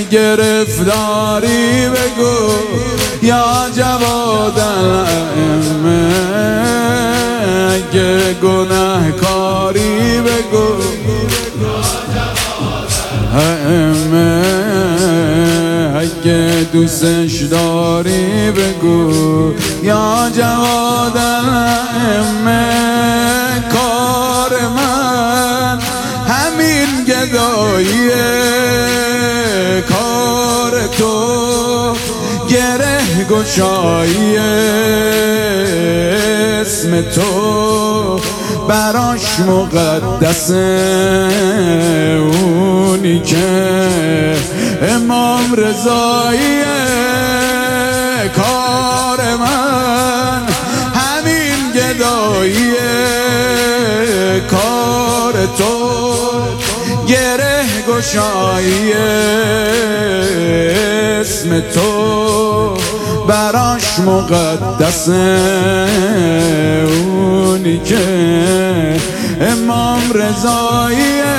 گرفتاری بگو یا جواد الائمه، اگه گناهکاری بگو ائمه، اگه دوستش داری بگو یا جواد الائمه. کار من همین گداییه، کار تو گره گشاییه، اسم تو براش مقدسه، اونی که امام رضاییه. کار من همین گداییه، کار تو گره گشاییه، اسم تو براش مقدسه، اونی که امام رضاییه.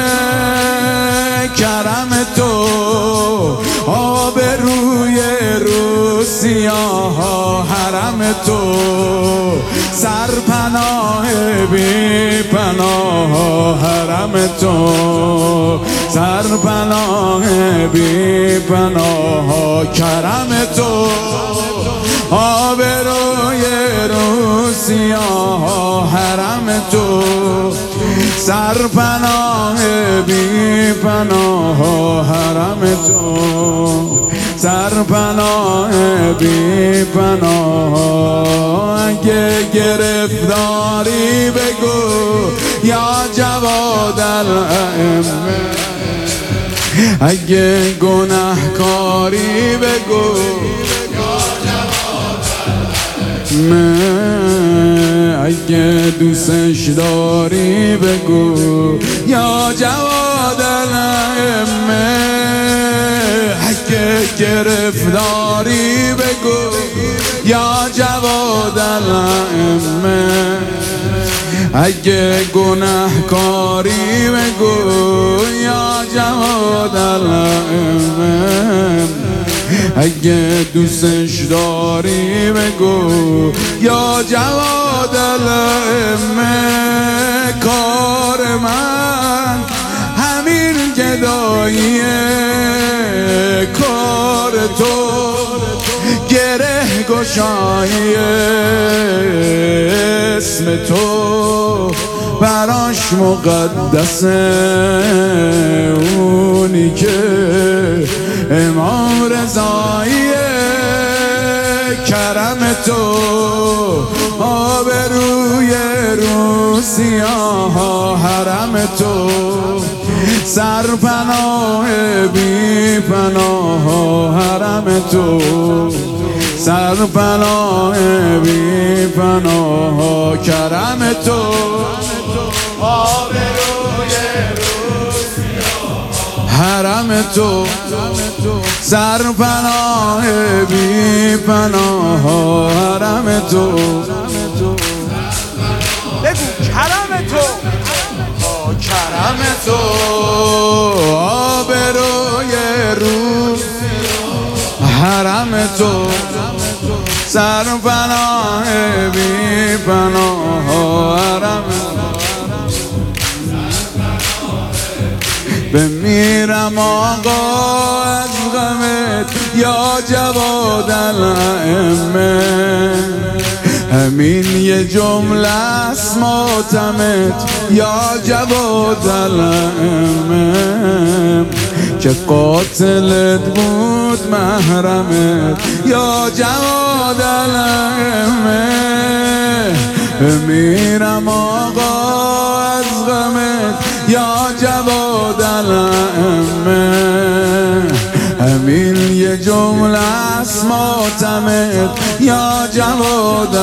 کرم تو آبروی رو سیاه، حرم تو سرپناه بی پناه، حرم تو سرپناه بی پناه. کرم تو آبروی رو سیاه، حرم تو سرپناه بی پناه، حرم تو سرپناه بی پناه. اگه گرفتاری بگو یا جواد الائمه، اگه گناهکاری بگو اگه دوستش داری بگو یا جواد الائمه، اگه گرفتاری بگو یا جواد الائمه، اگه گناهکاری بگو یا جواد الائمه، اگه دوستش داری بگو یا جواد الائمه. کار من همین گداییه، کار تو گره گشاییه، اسم تو براش مقدسه، اونی که امام رضاییه. کرم تو آبروی رو سیاه، حرم تو سرپناه بی پناه، حرم تو سرپناه بی پناه. کرم تو آبروی رو سیاه، حرم تو سرپناه بی پناه، حرم تو بگو کرم تو، کرم تو آبروی رو حرم تو سرپناه بی پناه، حرم بمیرم آقا از غمت یا جواد الائمه، همین یه جمله است ماتمت یا جواد الائمه، که قاتلت بود محرمت یا جواد الائمه. بمیرم آقا از غمت یا جواد الائمه، همین یه جمله است ماتمت یا جواد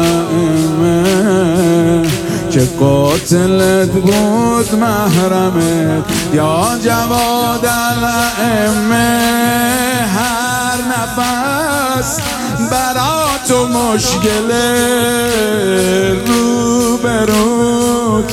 الائمه، که قاتلت بود محرمت یا جواد الائمه. هر نفس برا تو مشکله، رو بروت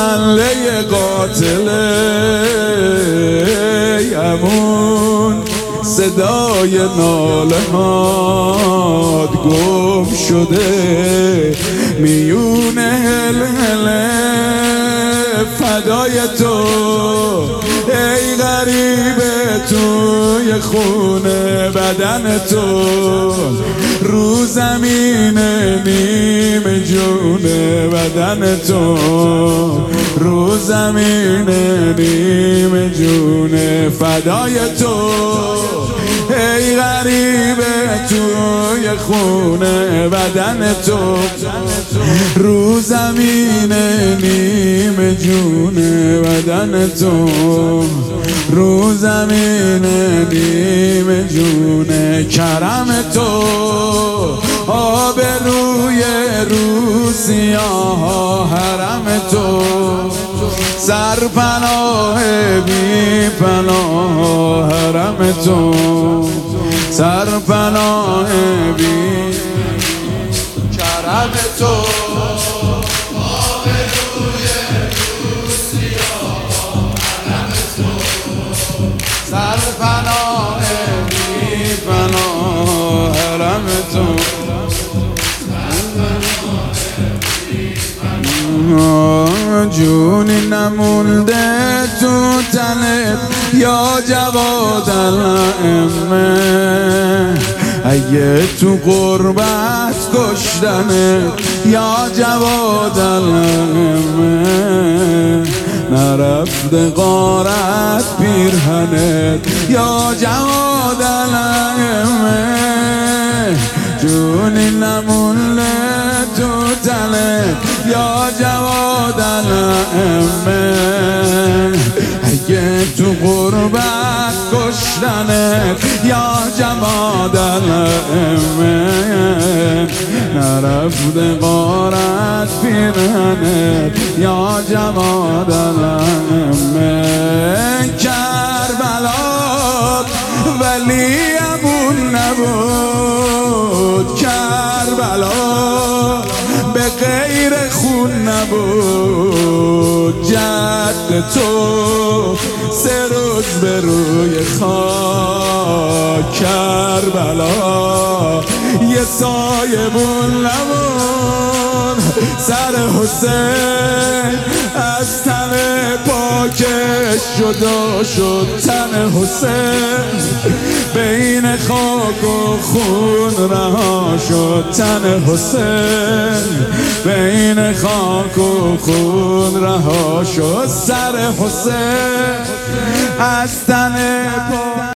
خله قاتله، یمون صدای ناله هات گم شده میون هلهله فدای تو ای غریبه توی خونه بدن تو رو زمین نیم جونه بدن تو رو زمین نیم جونه فدای تو ای غریبه توی خونه بدن تو رو زمین نیم جونه بدن تو رو زمین نیم جونه کرم تو آب روی سیاه حرم تو سرپناه بی پناه حرم تو سرپناه بی کرم تو آب روی سیاه حرم تو سرپناه بی پناه حرم تو جونی نمونده تو تنت یا جواد الائمه اگه تو قربت کشتنت یا جواد الائمه نرفته غارت پیرهنت یا جواد الائمه جونی نمونده تو تنت یا جواد الائمه اگه تو قربت کشتنت یا جواد الائمه نرفته غارت پیرهنت یا جواد الائمه کربلا ولی امون نبود کربلا به غیر خون نبود جد تو 3 روز به روی خاک کربلا یه سایبون نبود سر حسین از تن پاکش جدا شد تن حسین بین خاک و خون رها شد تن حسین بین خاک و خون رها شد سر حسین از تن